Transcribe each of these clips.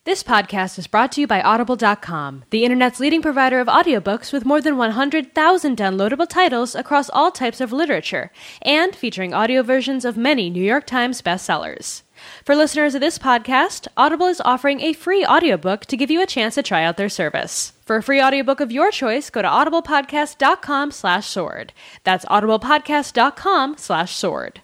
This podcast is brought to you by Audible.com, the internet's leading provider of audiobooks with more than 100,000 downloadable titles across all types of literature, and featuring audio versions of many New York Times bestsellers. For listeners of this podcast, Audible is offering a free audiobook to give you a chance to try out their service. For a free audiobook of your choice, go to audiblepodcast.com/sword. That's audiblepodcast.com/sword.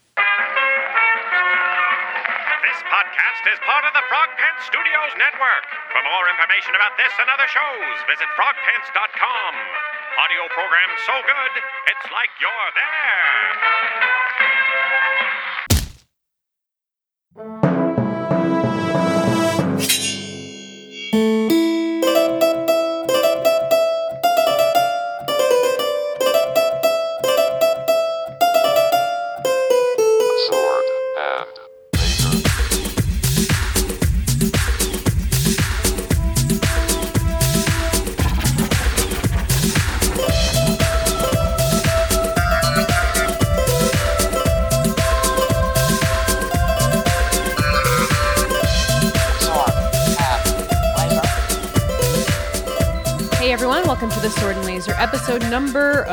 This podcast is part of the Frog Pants Studios Network. For more information about this and other shows, visit frogpants.com. Audio program so good, it's like you're Sword and Hey everyone, welcome to the Sword and Laser episode number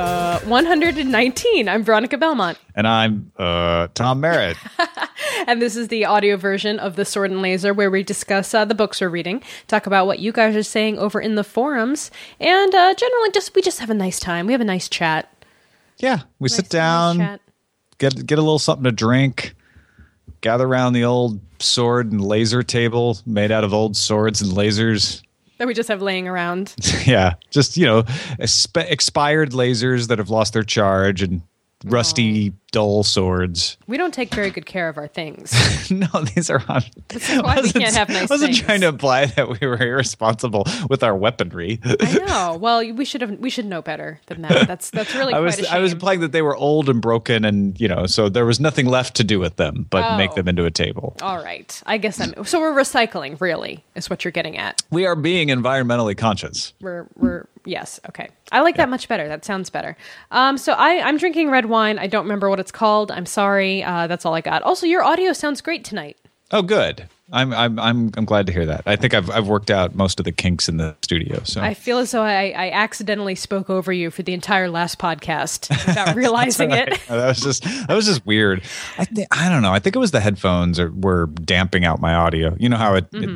119. I'm Veronica Belmont. And I'm Tom Merritt. And this is the audio version of the Sword and Laser where we discuss the books we're reading, talk about what you guys are saying over in the forums, and generally we just have a nice time. We have a nice chat. Yeah, we Nice- sit down, nice chat. get a little something to drink, gather around the old sword and laser table made out of old swords and lasers. That we just have laying around. Yeah, just, expired lasers that have lost their charge and rusty, dull swords. We don't take very good care of our things. No, these are on. This is why we can't have nice I wasn't things. trying to imply that we were irresponsible with our weaponry. I know. Well, we should know better than that. That's really I quite a shame. was implying that they were old and broken, and so there was nothing left to do with them but make Oh. them into a table. All right. I guess so we're recycling, really, is what you're getting at. We are being environmentally conscious. We're yes, okay. I like that much better. That sounds better. So I'm drinking red wine. I don't remember what it's called. I'm sorry. That's all I got. Also, your audio sounds great tonight. Oh, good. I'm glad to hear that. I think I've worked out most of the kinks in the studio. So I feel as though I accidentally spoke over you for the entire last podcast without realizing it. that was just weird. I don't know. I think it was the headphones were damping out my audio. You know how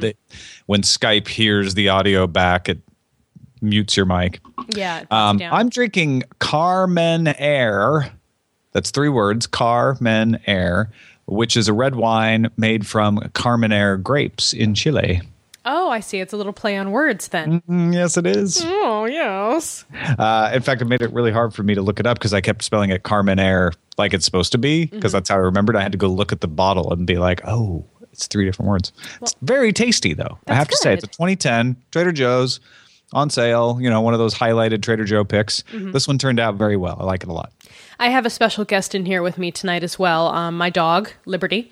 when Skype hears the audio back, it mutes your mic. Yeah. It puts down. I'm drinking Carmen Air. That's 3 words, Carmen Air, which is a red wine made from Carmenere grapes in Chile. Oh, I see. It's a little play on words then. Yes, it is. Oh, yes. In fact, it made it really hard for me to look it up because I kept spelling it Carmenere like it's supposed to be because that's how I remembered. I had to go look at the bottle and be like, oh, it's 3 different words. It's very tasty, though. I have to say, it's a 2010 Trader Joe's on sale, one of those highlighted Trader Joe picks. This one turned out very well. I like it a lot. I have a special guest in here with me tonight as well. My dog, Liberty.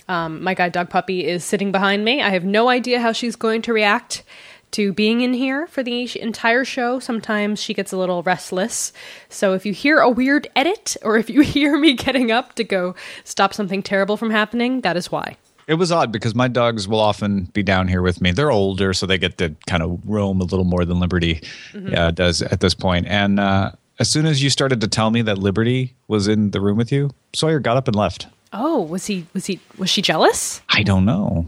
My guide dog puppy is sitting behind me. I have no idea how she's going to react to being in here for the entire show. Sometimes she gets a little restless. So if you hear a weird edit or if you hear me getting up to go stop something terrible from happening, that is why. It was odd because my dogs will often be down here with me. They're older, so they get to kind of roam a little more than Liberty does at this point. And as soon as you started to tell me that Liberty was in the room with you, Sawyer got up and left. Oh, was she jealous? I don't know.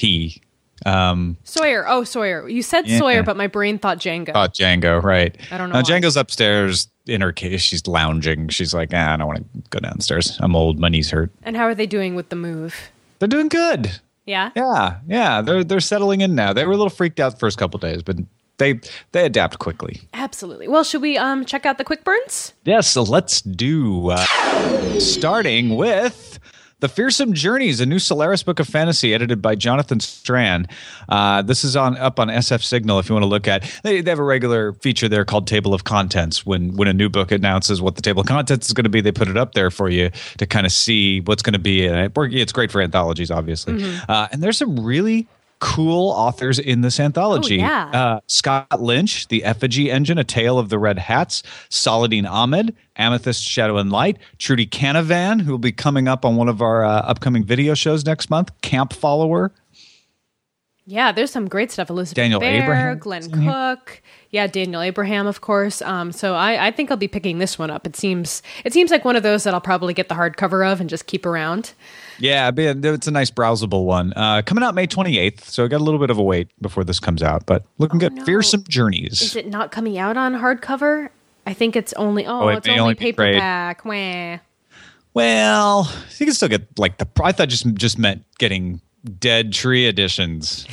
Sawyer. Oh, Sawyer. You said Yeah. Sawyer, but my brain thought Django. Django, right. I don't know Now, why. Django's upstairs in her case. She's lounging. She's like, I don't want to go downstairs. I'm old. My knees hurt. And how are they doing with the move? They're doing good. Yeah? Yeah. They're settling in now. They were a little freaked out the first couple days, but they adapt quickly. Absolutely. Well, should we check out the quick burns? Yes, so let's do starting with The Fearsome Journeys, a new Solaris book of fantasy edited by Jonathan Strand. This is up on SF Signal if you want to look at. They have a regular feature there called Table of Contents. When a new book announces what the table of contents is going to be, they put it up there for you to kind of see what's going to be in it. It's great for anthologies, obviously. And there's some really cool authors in this anthology. Oh, yeah. Scott Lynch, The Effigy Engine, A Tale of the Red Hats, Saladin Ahmed, Amethyst, Shadow and Light, Trudy Canavan, who will be coming up on one of our upcoming video shows next month, Camp Follower. Yeah, there's some great stuff. Elizabeth Daniel Baer, Abraham Glenn Cook. Yeah, Daniel Abraham, of course. So I think I'll be picking this one up. It seems like one of those that I'll probably get the hardcover of and just keep around. Yeah, it's a nice browsable one. Coming out May 28th, so I got a little bit of a wait before this comes out, but looking good. No. Fearsome Journeys. Is it not coming out on hardcover? I think it's only it may only be paperback. Wah. Well, you can still get like I thought just meant getting Dead Tree editions.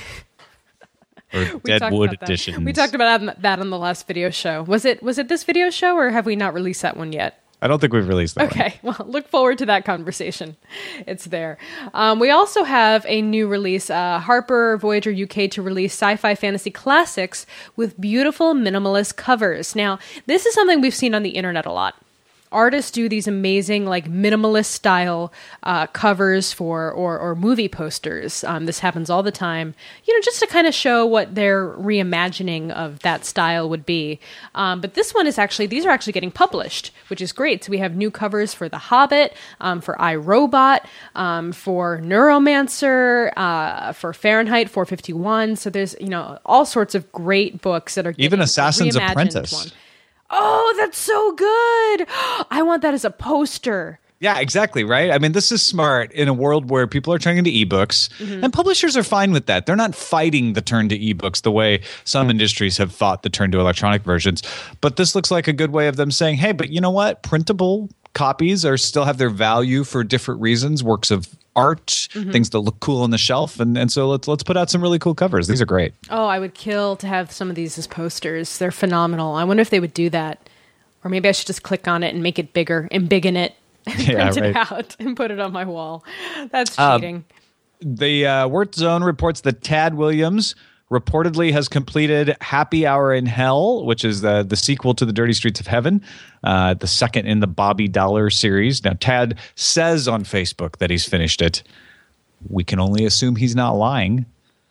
Or Deadwood editions. We talked about that on the last video show. Was it this video show, or have we not released that one yet? I don't think we've released that one. Okay, well, look forward to that conversation. It's there. We also have a new release, Harper Voyager UK to release sci-fi fantasy classics with beautiful minimalist covers. Now, this is something we've seen on the internet a lot. Artists do these amazing, like, minimalist style covers for or movie posters. This happens all the time, just to kind of show what their reimagining of that style would be. But this one these are actually getting published, which is great. So we have new covers for The Hobbit, for iRobot, for Neuromancer, for Fahrenheit 451. So there's, all sorts of great books that are getting even Assassin's reimagined Apprentice. One. Oh, that's so good. I want that as a poster. Yeah, exactly, right? I mean, this is smart in a world where people are turning to ebooks, and publishers are fine with that. They're not fighting the turn to ebooks the way some industries have fought the turn to electronic versions. But this looks like a good way of them saying, hey, but you know what? Printable copies still have their value for different reasons, works of art, things that look cool on the shelf. And so let's put out some really cool covers. These are great. Oh, I would kill to have some of these as posters. They're phenomenal. I wonder if they would do that. Or maybe I should just click on it and make it bigger and embiggen it. Print it out and put it on my wall. That's cheating. The Word Zone reports that Tad Williams reportedly has completed Happy Hour in Hell, which is the sequel to The Dirty Streets of Heaven, the second in the Bobby Dollar series. Now, Tad says on Facebook that he's finished it. We can only assume he's not lying.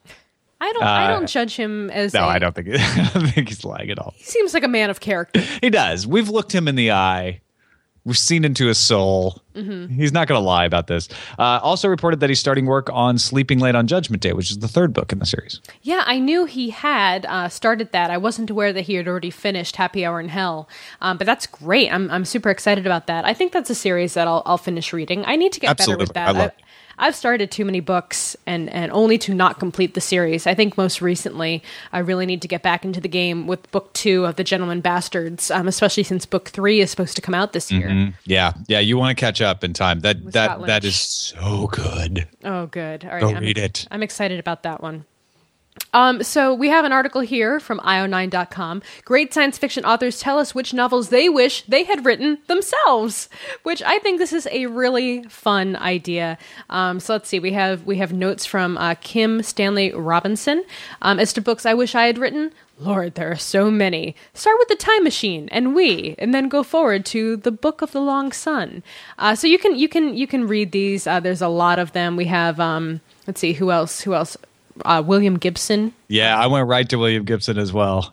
I don't judge him as I don't think he's lying at all. He seems like a man of character. He does. We've looked him in the eye. We've seen into his soul. He's not going to lie about this. Also reported that he's starting work on Sleeping Late on Judgment Day, which is the third book in the series. Yeah, I knew he had started that. I wasn't aware that he had already finished Happy Hour in Hell. But that's great. I'm super excited about that. I think that's a series that I'll finish reading. I need to get better with that. I've started too many books and only to not complete the series. I think most recently I really need to get back into the game with book 2 of The Gentleman Bastards, especially since book 3 is supposed to come out this year. Yeah, you want to catch up in time. That is so good. Oh, good. All right, Go read it. I'm excited about that one. So we have an article here from io9.com. Great science fiction authors tell us which novels they wish they had written themselves, which I think this is a really fun idea. So let's see. We have notes from Kim Stanley Robinson. As to books I wish I had written, Lord, there are so many. Start with The Time Machine and We, and then go forward to The Book of the Long Sun. So you can read these. There's a lot of them. We have let's see, who else? William Gibson. Yeah, I went right to William Gibson as well.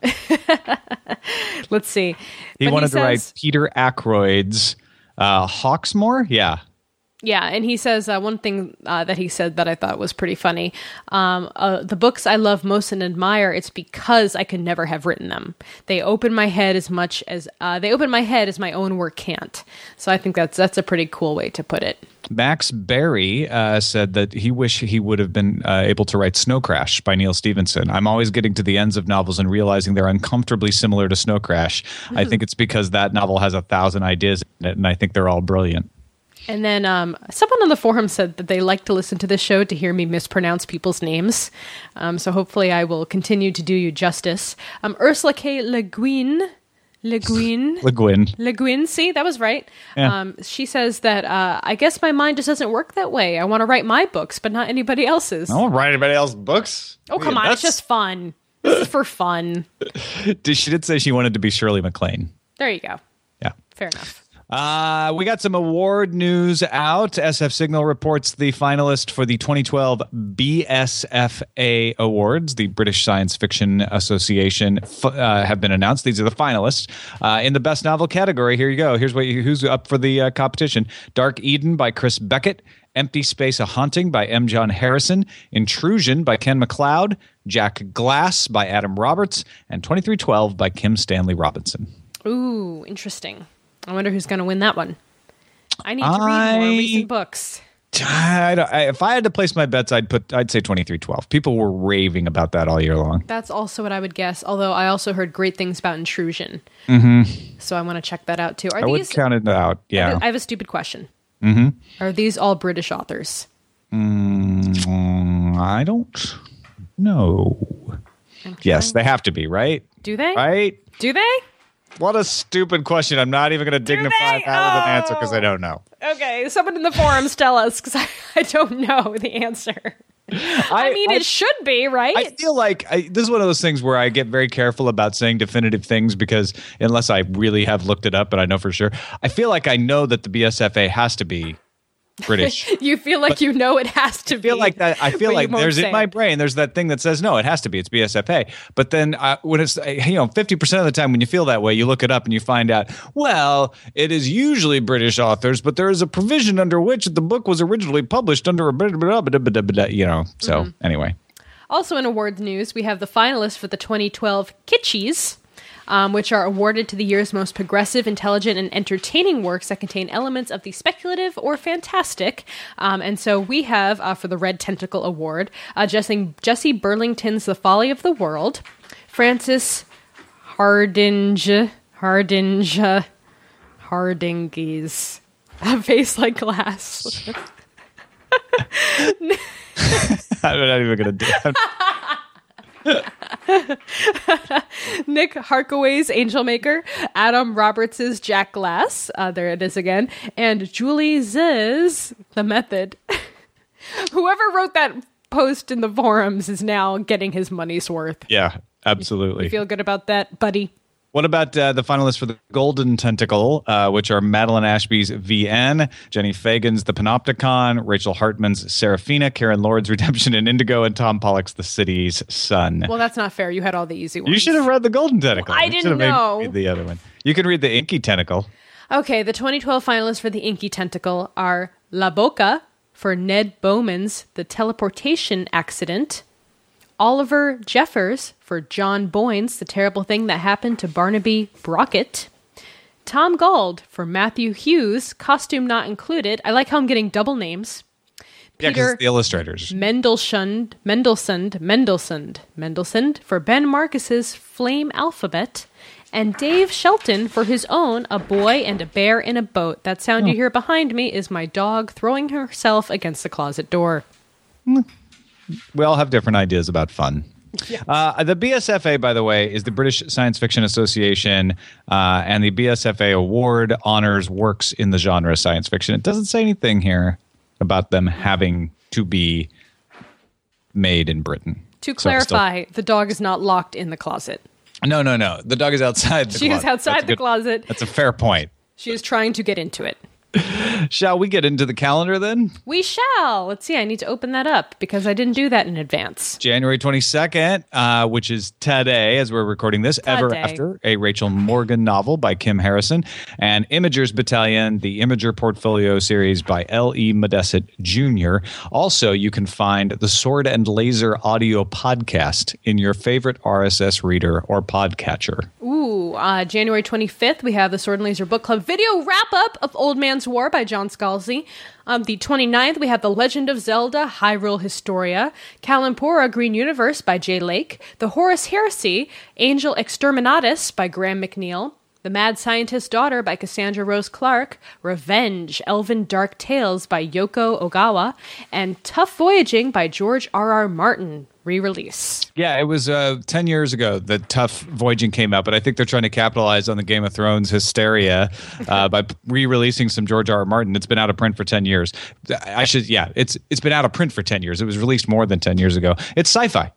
Let's see. He wanted to write Peter Ackroyd's Hawksmoor. Yeah. Yeah, and he says one thing that he said that I thought was pretty funny. The books I love most and admire, it's because I could never have written them. They open my head as much as my own work can't. So I think that's a pretty cool way to put it. Max Berry said that he wished he would have been able to write Snow Crash by Neil Stephenson. I'm always getting to the ends of novels and realizing they're uncomfortably similar to Snow Crash. I think it's because that novel has 1,000 ideas in it, and I think they're all brilliant. And then someone on the forum said that they like to listen to this show to hear me mispronounce people's names. So hopefully I will continue to do you justice. Ursula K. Le Guin, see, that was right. Yeah. She says that, I guess my mind just doesn't work that way. I want to write my books, but not anybody else's. I don't write anybody else's books. Oh, come on. It's just fun. This is for fun. She did say she wanted to be Shirley MacLaine. There you go. Yeah. Fair enough. We got some award news out. SF Signal reports the finalist for the 2012 BSFA Awards, the British Science Fiction Association, have been announced. These are the finalists. In the Best Novel category, here you go. Here's who's up for the competition. Dark Eden by Chris Beckett. Empty Space: A Haunting by M. John Harrison. Intrusion by Ken MacLeod. Jack Glass by Adam Roberts. And 2312 by Kim Stanley Robinson. Ooh, interesting. I wonder who's going to win that one. I need to read more recent books. If I had to place my bets, I'd say 2312. People were raving about that all year long. That's also what I would guess, although I also heard great things about Intrusion. So I want to check that out too. I would count it out, yeah. I have a stupid question. Are these all British authors? I don't know. Yes, they have to be, right? Do they? Right? Do they? What a stupid question. I'm not even going to dignify that with an answer because I don't know. Okay, someone in the forums tell us because I don't know the answer. It should be, right? I feel like this is one of those things where I get very careful about saying definitive things because unless I really have looked it up and I know for sure, I feel like I know that the BSFA has to be British. You feel like you know it has to be. I feel like there's in my brain, there's that thing that says, no, it has to be. It's BSFA. But then when it's, 50% of the time when you feel that way, you look it up and you find out, well, it is usually British authors, but there is a provision under which the book was originally published under a So anyway. Also in awards news, we have the finalists for the 2012 Kitschies, which are awarded to the year's most progressive, intelligent, and entertaining works that contain elements of the speculative or fantastic. And so we have, for the Red Tentacle Award, Jesse Burlington's The Folly of the World, Francis Hardinge's A Face Like Glass. I'm not even going to do that. Nick Harkaway's Angel Maker, Adam Roberts' Jack Glass, there it is again, and Julie Z's The Method. Whoever wrote that post in the forums is now getting his money's worth. Yeah, absolutely. You feel good about that, buddy? What about the finalists for the Golden Tentacle, which are Madeline Ashby's VN, Jenny Fagan's The Panopticon, Rachel Hartman's Seraphina, Karen Lord's Redemption in Indigo, and Tom Pollock's The City's Sun. Well, that's not fair. You had all the easy ones. You should have read the Golden Tentacle. Well, I didn't know. The other one. You can read the Inky Tentacle. Okay, the 2012 finalists for the Inky Tentacle are La Boca for Ned Bowman's The Teleportation Accident, Oliver Jeffers for John Boyne's The Terrible Thing That Happened to Barnaby Brockett, Tom Gauld for Matthew Hughes, Costume Not Included. I like how I'm getting double names. Peter the illustrators. Mendelssohn for Ben Marcus's Flame Alphabet, and Dave Shelton for his own A Boy and a Bear in a Boat. That sound you hear behind me is my dog throwing herself against the closet door. We all have different ideas about fun. Yes. The BSFA, by the way, is the British Science Fiction Association, and the BSFA award honors works in the genre science fiction. It doesn't say anything here about them having to be made in Britain. To clarify, the dog is not locked in the closet. No. The dog is outside the closet. She is outside the closet. That's a fair point. She is trying to get into it. Shall we get into the calendar then? We shall. Let's see. I need to open that up because I didn't do that in advance. January 22nd, which is today as we're recording this, Ever After, a Rachel Morgan novel by Kim Harrison, and Imagers Battalion, the Imager Portfolio series by L.E. Modesset Jr. Also, you can find the Sword and Laser audio podcast in your favorite RSS reader or podcatcher. Ooh, January 25th, we have the Sword and Laser Book Club video wrap-up of Old Man's War by John Scalzi. The 29th, we have The Legend of Zelda, Hyrule Historia, Kalimpora, Green Universe by Jay Lake, The Horus Heresy, Angel Exterminatus by Graham McNeil, The Mad Scientist's Daughter by Cassandra Rose Clark, Revenge, Elven Dark Tales by Yoko Ogawa, and Tough Voyaging by George R.R. Martin. Re-release. Yeah, it was 10 years ago that Tough Voyaging came out, but I think they're trying to capitalize on the Game of Thrones hysteria by re-releasing some George R.R. Martin. It's been out of print for 10 years. It's been out of print for 10 years. It was released more than 10 years ago. It's sci-fi.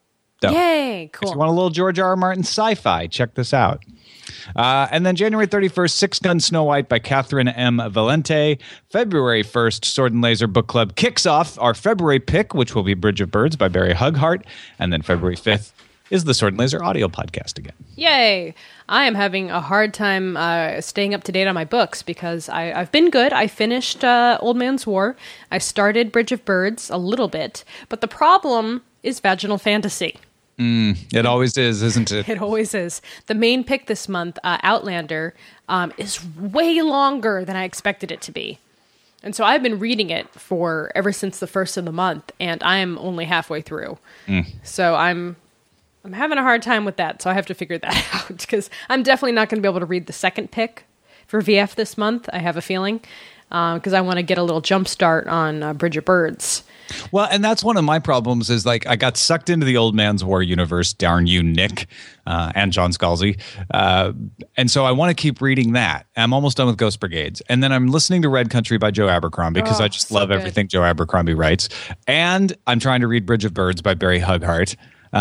though. Yay, If cool. you want a little George R. R. Martin sci-fi, check this out. And then January 31st, Six Gun Snow White by Catherine M. Valente. February 1st, Sword and Laser Book Club kicks off our February pick, which will be Bridge of Birds by Barry Hughart. And then February 5th is the Sword and Laser audio podcast again. Yay! I am having a hard time staying up to date on my books because I've been good. I finished Old Man's War. I started Bridge of Birds a little bit. But the problem is vaginal fantasy. It always is, isn't it? It always is. The main pick this month, Outlander, is way longer than I expected it to be. And so I've been reading it for ever since the first of the month, and I'm only halfway through. So I'm having a hard time with that, so I have to figure that out, because I'm definitely not going to be able to read the second pick for VF this month, I have a feeling, because I want to get a little jump start on Bridge of Birds. Well, and that's one of my problems is like I got sucked into the Old Man's War universe, darn you, Nick, and John Scalzi. And so I want to keep reading that. I'm almost done with Ghost Brigades. And then I'm listening to Red Country by Joe Abercrombie because I just so love good. everything Joe Abercrombie writes. And I'm trying to read Bridge of Birds by Barry Hughart.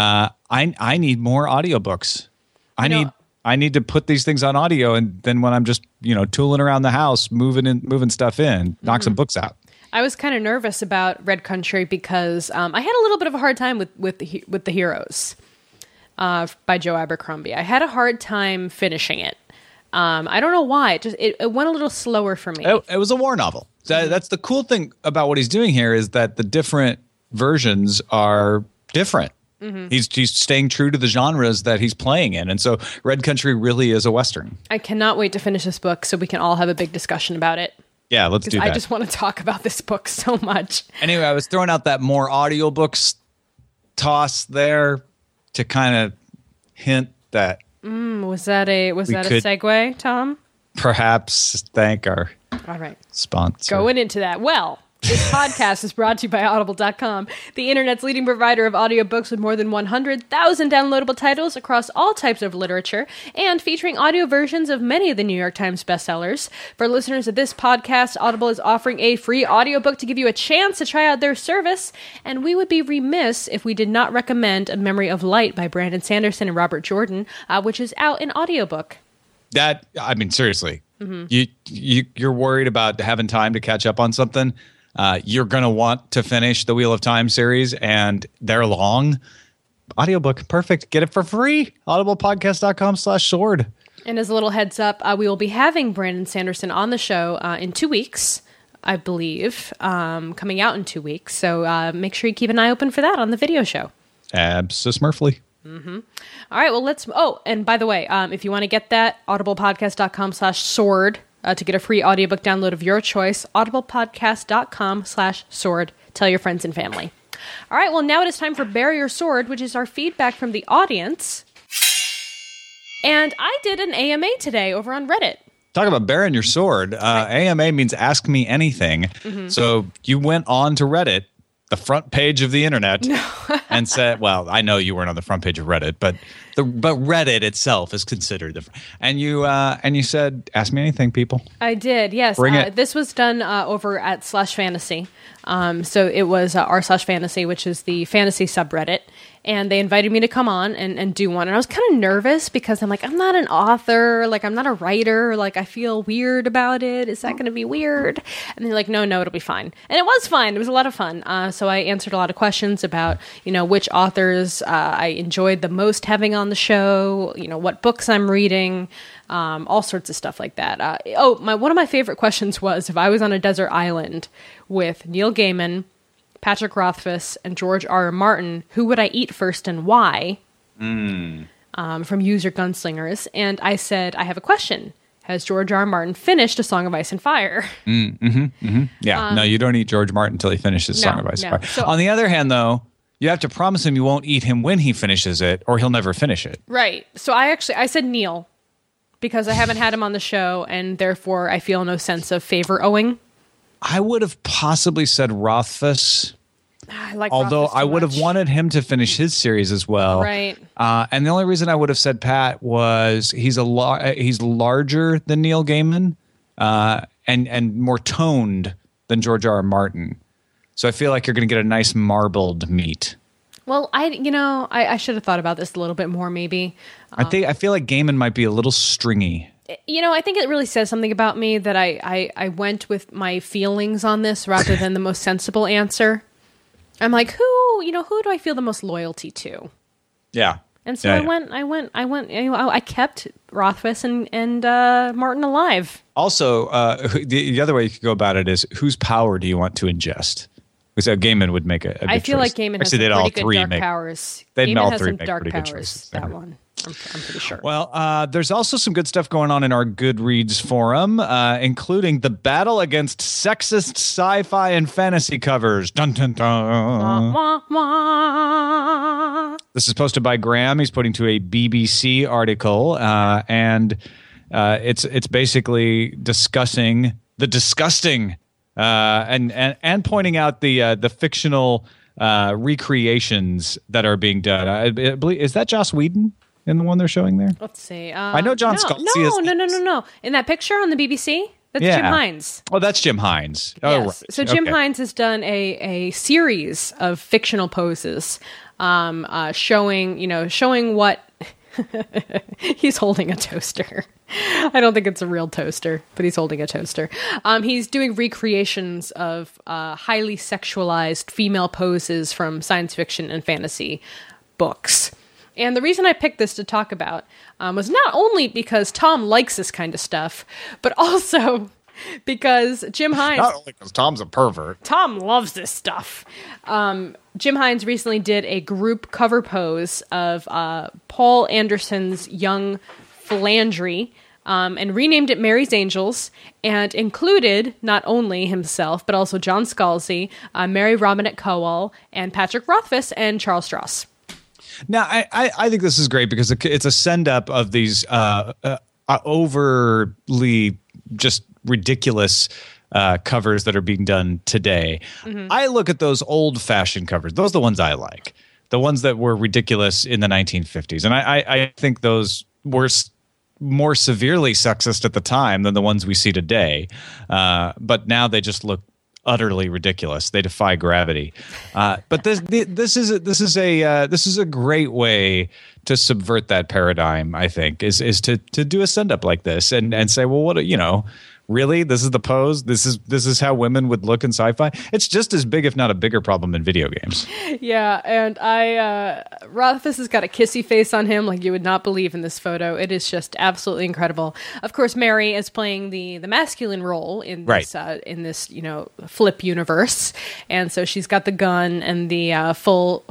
I need more audiobooks. I need to put these things on audio, and then when I'm just, tooling around the house, moving stuff in, knock some books out. I was kind of nervous about Red Country because I had a little bit of a hard time with the Heroes by Joe Abercrombie. I had a hard time finishing it. I don't know why. It went a little slower for me. It was a war novel. That's the cool thing about what he's doing here is that the different versions are different. He's staying true to the genres that he's playing in. And so Red Country really is a Western. I cannot wait to finish this book so we can all have a big discussion about it. Yeah, let's do that. I just want to talk about this book so much. Anyway, I was throwing out that more audiobooks toss there to kind of hint that Was that a segue, Tom? perhaps thank our All right. sponsor. Going into that. Well, this podcast is brought to you by Audible.com, the internet's leading provider of audiobooks with more than 100,000 downloadable titles across all types of literature and featuring audio versions of many of the New York Times bestsellers. For listeners of this podcast, Audible is offering a free audiobook to give you a chance to try out their service, and we would be remiss if we did not recommend A Memory of Light by Brandon Sanderson and Robert Jordan, which is out in audiobook. Seriously, you're worried about having time to catch up on something. You're going to want to finish the Wheel of Time series, and they're long. Audiobook, perfect. Get it for free. audiblepodcast.com/sword. And as a little heads up, we will be having Brandon Sanderson on the show in 2 weeks, I believe, coming out in 2 weeks. So make sure you keep an eye open for that on the video show. Abso-smurfly. All right, well, and by the way, if you want to get that, audiblepodcast.com/sword to get a free audiobook download of your choice, audiblepodcast.com/sword. Tell your friends and family. All right, well, now it is time for Bury Your Sword, which is our feedback from the audience. And I did an AMA today over on Reddit. Talk about bearing your sword. AMA means ask me anything. So you went on to Reddit, the front page of the internet, and said, well, I know you weren't on the front page of Reddit, but Reddit itself is considered different. And you said, ask me anything, people. I did, yes. Bring it. This was done over at /fantasy. So it was r/fantasy, which is the fantasy subreddit. And they invited me to come on and do one. And I was kind of nervous because I'm like, I'm not an author. Like, I'm not a writer. Like, I feel weird about it. Is that going to be weird? And they're like, no, it'll be fine. And it was fine. It was a lot of fun. So I answered a lot of questions about, which authors I enjoyed the most having on the show, what books I'm reading, all sorts of stuff like that. One of my favorite questions was if I was on a desert island with Neil Gaiman, Patrick Rothfuss, and George R. R. Martin, who would I eat first and why? From User Gunslingers. And I said, I have a question. Has George R. R. Martin finished A Song of Ice and Fire? Yeah, no, you don't eat George Martin until he finishes Song of Ice and Fire. So, on the other hand, though, you have to promise him you won't eat him when he finishes it, or he'll never finish it. Right. So I said Neil, because I haven't had him on the show, and therefore I feel no sense of favor owing. I would have possibly said Rothfuss. I like Although Rothfuss too I would have much. wanted him to finish his series as well. Right. And the only reason I would have said Pat was he's larger than Neil Gaiman and more toned than George R. R. Martin. So I feel like you're going to get a nice marbled meat. Well, I should have thought about this a little bit more, maybe. I feel like Gaiman might be a little stringy. I think it really says something about me that I went with my feelings on this rather than the most sensible answer. I'm like, who do I feel the most loyalty to? Yeah. And so I kept Rothfuss and Martin alive. Also, the other way you could go about it is, whose power do you want to ingest? Because Gaiman would make a good I feel choice. like Gaiman has Actually, some pretty good dark powers. Gaiman has some dark powers, that one. I'm pretty sure. Well, there's also some good stuff going on in our Goodreads forum, including the battle against sexist sci-fi and fantasy covers. Dun, dun, dun. Wah, wah, wah. This is posted by Graham. He's putting to a BBC article, and it's basically discussing the disgusting and pointing out the fictional recreations that are being done. I believe, is that Joss Whedon in the one they're showing there? Let's see. I know John Scalzi. No. In that picture on the BBC, that's Jim Hines. Oh, that's Jim Hines. Yes. Oh, right. So Jim Hines has done a series of fictional poses, showing what he's holding a toaster. I don't think it's a real toaster, but he's holding a toaster. He's doing recreations of highly sexualized female poses from science fiction and fantasy books. And the reason I picked this to talk about was not only because Tom likes this kind of stuff, but also because Jim Hines... Not only because Tom's a pervert. Tom loves this stuff. Jim Hines recently did a group cover pose of Paul Anderson's Young Philandry, and renamed it Mary's Angels, and included not only himself, but also John Scalzi, Mary Robinette Kowal, and Patrick Rothfuss, and Charles Stross. Now, I think this is great because it's a send-up of these overly just ridiculous covers that are being done today. Mm-hmm. I look at those old-fashioned covers. Those are the ones I like. The ones that were ridiculous in the 1950s. And I think those were more severely sexist at the time than the ones we see today. But now they just look utterly ridiculous. They defy gravity. But this is a great way to subvert that paradigm. I think is to do a send up like this and say, well, what really? This is the pose? This is how women would look in sci-fi? It's just as big, if not a bigger problem in video games. Yeah, and Rothfuss has got a kissy face on him like you would not believe in this photo. It is just absolutely incredible. Of course, Mary is playing the masculine role in this, in this flip universe. And so she's got the gun and the full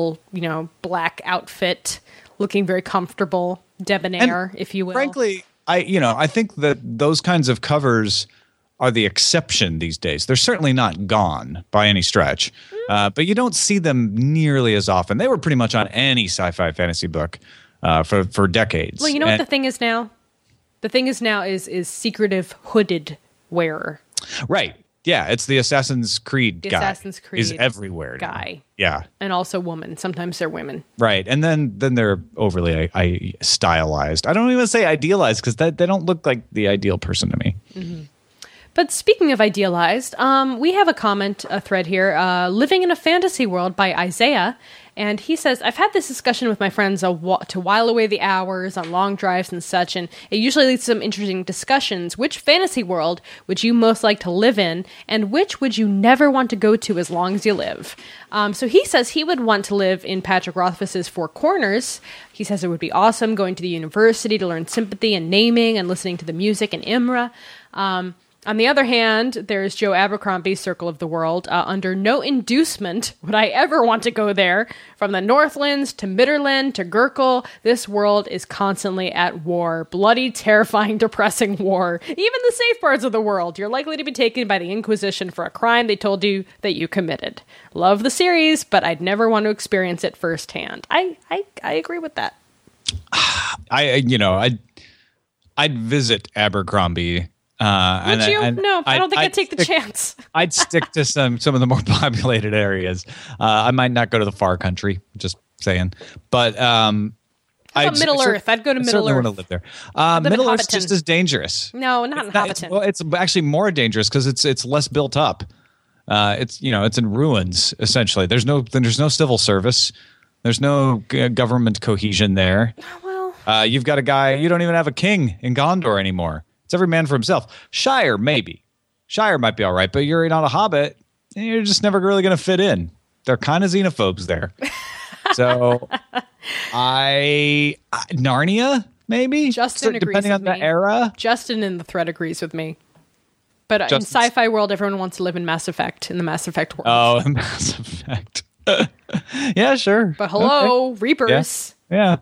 black outfit, looking very comfortable, debonair, if you will. Frankly, I think that those kinds of covers are the exception these days. They're certainly not gone by any stretch, but you don't see them nearly as often. They were pretty much on any sci-fi fantasy book for decades. Well, you know what the thing is now? The thing is now is secretive hooded wearer. Right. Yeah, it's the Assassin's Creed guy. Assassin's Creed is everywhere now. Guy. Yeah. And also woman. Sometimes they're women. Right. And then they're overly stylized. I don't even say idealized because they don't look like the ideal person to me. Mm-hmm. But speaking of idealized, we have a thread here, Living in a Fantasy World by Isaiah. And he says, I've had this discussion with my friends to while away the hours on long drives and such, and it usually leads to some interesting discussions. Which fantasy world would you most like to live in, and which would you never want to go to as long as you live? So he says he would want to live in Patrick Rothfuss's Four Corners. He says it would be awesome going to the university to learn sympathy and naming and listening to the music in Imra. On the other hand, there's Joe Abercrombie's Circle of the World. Under no inducement would I ever want to go there. From the Northlands to Midderland to Gurkle, this world is constantly at war. Bloody, terrifying, depressing war. Even the safe parts of the world. You're likely to be taken by the Inquisition for a crime they told you that you committed. Love the series, but I'd never want to experience it firsthand. I agree with that. I'd visit Abercrombie. Would you? No, I don't think I'd take the chance. I'd stick to some of the more populated areas. I might not go to the far country, just saying. But Middle Earth? I'd go to Middle Earth. I want to live there. Middle Earth's just as dangerous. No, not in Hobbiton. It's actually more dangerous because it's less built up. It's in ruins essentially. There's no civil service. There's no government cohesion there. Well, You've got a guy, you don't even have a king in Gondor anymore. It's every man for himself. Shire, maybe. Shire might be all right, but you're not a hobbit, and you're just never really going to fit in. They're kind of xenophobes there. So Narnia, maybe? Justin agrees depending on with the me. era. Justin in the thread agrees with me. But in Justin's- sci-fi world, everyone wants to live in Mass Effect, in the Mass Effect world. Oh, Mass Effect. Yeah, sure. But hello, Okay. Reapers. Yeah.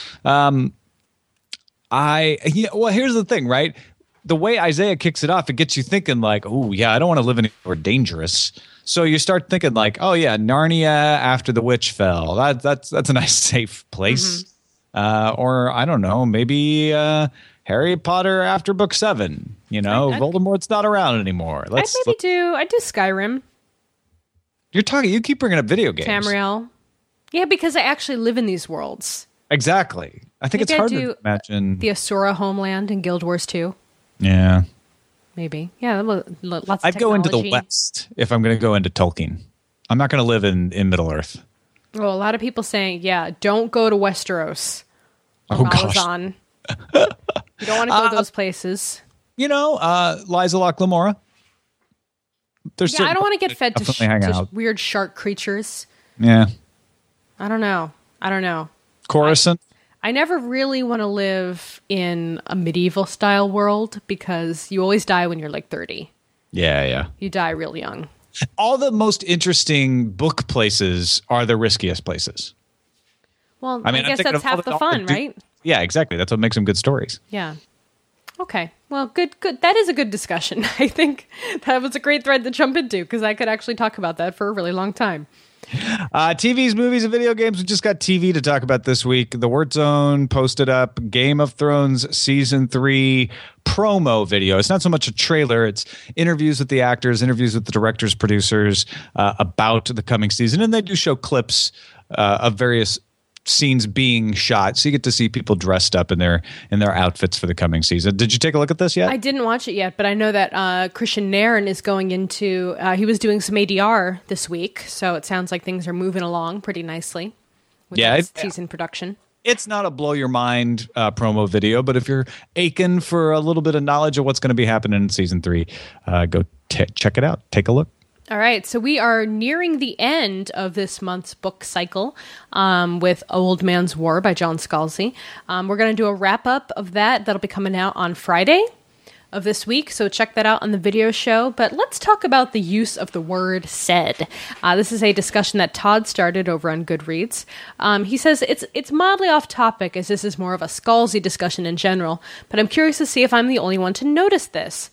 Well, here's the thing, right? The way Isaiah kicks it off, it gets you thinking like, oh, yeah, I don't want to live anywhere dangerous. So you start thinking like, oh, yeah, Narnia after the witch fell. That's a nice, safe place. Or I don't know, maybe Harry Potter after book 7. Voldemort's not around anymore. I'd do Skyrim, You keep bringing up video games. Tamriel. Yeah, because I actually live in these worlds. Exactly. I think Maybe it's hard I'd to do imagine. The Asura homeland in Guild Wars 2. Yeah. Maybe. Yeah, lots of I'd go into the technology. West if I'm going to go into Tolkien. I'm not going to live in Middle-earth. Well, a lot of people saying, yeah, don't go to Westeros. Oh, gosh. Malazan. You don't want to go those places. Liza Loch-Lamora. There's Yeah, I don't want to get fed to, definitely hang to out. weird shark creatures. Yeah. I don't know. Coruscant. I never really want to live in a medieval style world because you always die when you're like 30. Yeah. You die real young. All the most interesting book places are the riskiest places. Well, I mean, I guess thinking that's of all half the all fun, du- right? Yeah, exactly. That's what makes them good stories. Yeah. Okay. Well, good. That is a good discussion. I think that was a great thread to jump into because I could actually talk about that for a really long time. TVs, movies, and video games. We just got TV to talk about this week. The Word Zone posted up Game of Thrones Season 3 promo video. It's not so much a trailer. It's interviews with the actors, interviews with the directors, producers about the coming season. And they do show clips of various scenes being shot. So you get to see people dressed up in their outfits for the coming season. Did you take a look at this yet? I didn't watch it yet, but I know that Christian Nairn is going into, he was doing some ADR this week. So it sounds like things are moving along pretty nicely with that season production. It's not a blow your mind promo video, but if you're aching for a little bit of knowledge of what's going to be happening in season 3, go check it out. Take a look. All right, so we are nearing the end of this month's book cycle with Old Man's War by John Scalzi. We're going to do a wrap-up of that. That'll be coming out on Friday of this week, so check that out on the video show. But let's talk about the use of the word said. This is a discussion that Todd started over on Goodreads. He says it's mildly off topic, as this is more of a Scalzi discussion in general, but I'm curious to see if I'm the only one to notice this.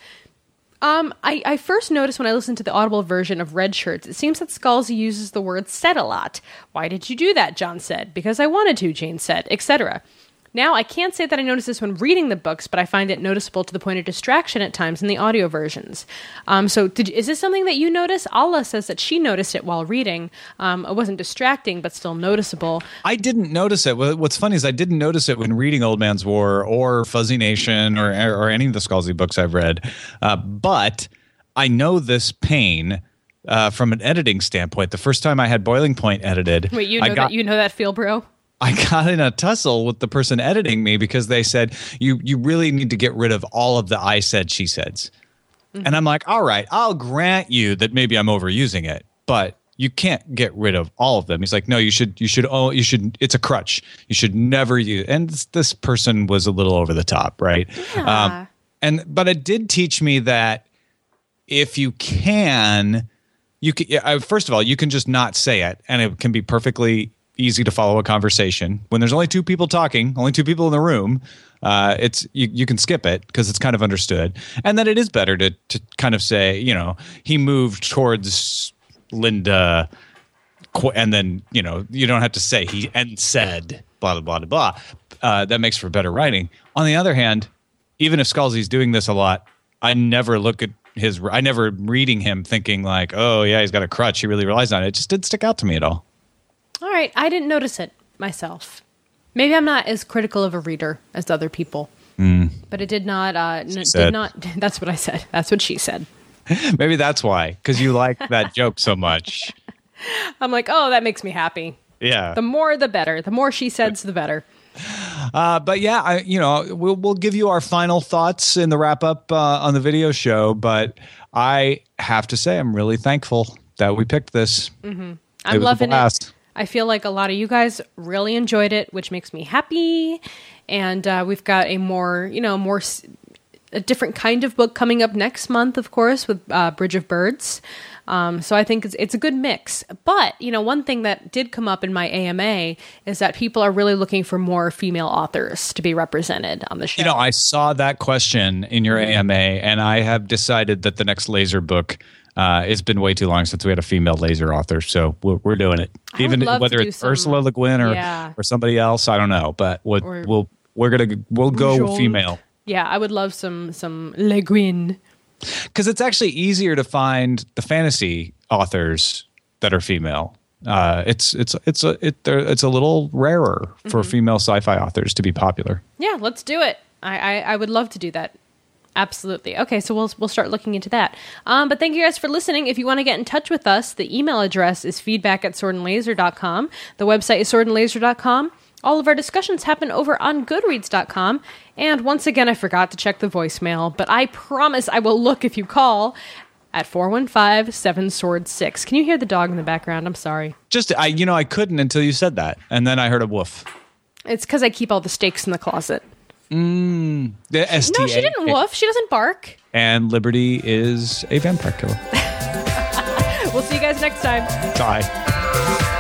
I first noticed when I listened to the Audible version of Red Shirts, it seems that Scalzi uses the word said a lot. Why did you do that? John said. Because I wanted to, Jane said, etc. Now, I can't say that I noticed this when reading the books, but I find it noticeable to the point of distraction at times in the audio versions. Is this something that you notice? Allah says that she noticed it while reading. It wasn't distracting, but still noticeable. I didn't notice it. What's funny is I didn't notice it when reading Old Man's War or Fuzzy Nation or any of the Scalzi books I've read. But I know this pain from an editing standpoint. The first time I had Boiling Point edited. Wait, you know that feel, bro? I got in a tussle with the person editing me because they said, you really need to get rid of all of the I said, she said's. Mm-hmm. And I'm like, all right, I'll grant you that maybe I'm overusing it, but you can't get rid of all of them. He's like, no, you should, it's a crutch. You should never use, and this person was a little over the top, right? Yeah. But it did teach me that if you can, first of all, you can just not say it, and it can be perfectly easy to follow a conversation. When there's only 2 people talking, only 2 people in the room, you can skip it because it's kind of understood. And then it is better to kind of say, he moved towards Linda, and then, you don't have to say he and said, blah, blah, blah, blah. That makes for better writing. On the other hand, even if Scalzi's doing this a lot, I never reading him thinking like, oh yeah, he's got a crutch. He really relies on it. It just didn't stick out to me at all. All right, I didn't notice it myself. Maybe I'm not as critical of a reader as other people. But it did not. That's what I said. That's what she said. Maybe that's why, because you like that joke so much. I'm like, oh, that makes me happy. Yeah. The more, the better. The more she says, the better. But yeah, we'll give you our final thoughts in the wrap up on the video show. But I have to say, I'm really thankful that we picked this. Mm-hmm. I'm loving it. I feel like a lot of you guys really enjoyed it, which makes me happy. And we've got a different kind of book coming up next month, of course, with Bridge of Birds. So I think it's a good mix. But, one thing that did come up in my AMA is that people are really looking for more female authors to be represented on the show. I saw that question in your AMA, and I have decided that the next laser book, it's been way too long since we had a female laser author, so we're doing it. Even whether it's Ursula Le Guin or somebody else, I don't know, but we'll go female. Yeah, I would love some Le Guin. Because it's actually easier to find the fantasy authors that are female. It's a little rarer for female sci-fi authors to be popular. Yeah, let's do it. I would love to do that. Absolutely. Okay, so we'll start looking into that. But thank you guys for listening. If you want to get in touch with us, the email address is feedback@swordandlaser.com. The website is swordandlaser.com. All of our discussions happen over on goodreads.com. And once again, I forgot to check the voicemail, but I promise I will look if you call at 415-7-SWORD-6. Can you hear the dog in the background? I'm sorry. I couldn't until you said that. And then I heard a woof. It's because I keep all the steaks in the closet. The STA. No, she didn't woof. She doesn't bark. And Liberty is a vampire killer. We'll see you guys next time. Bye.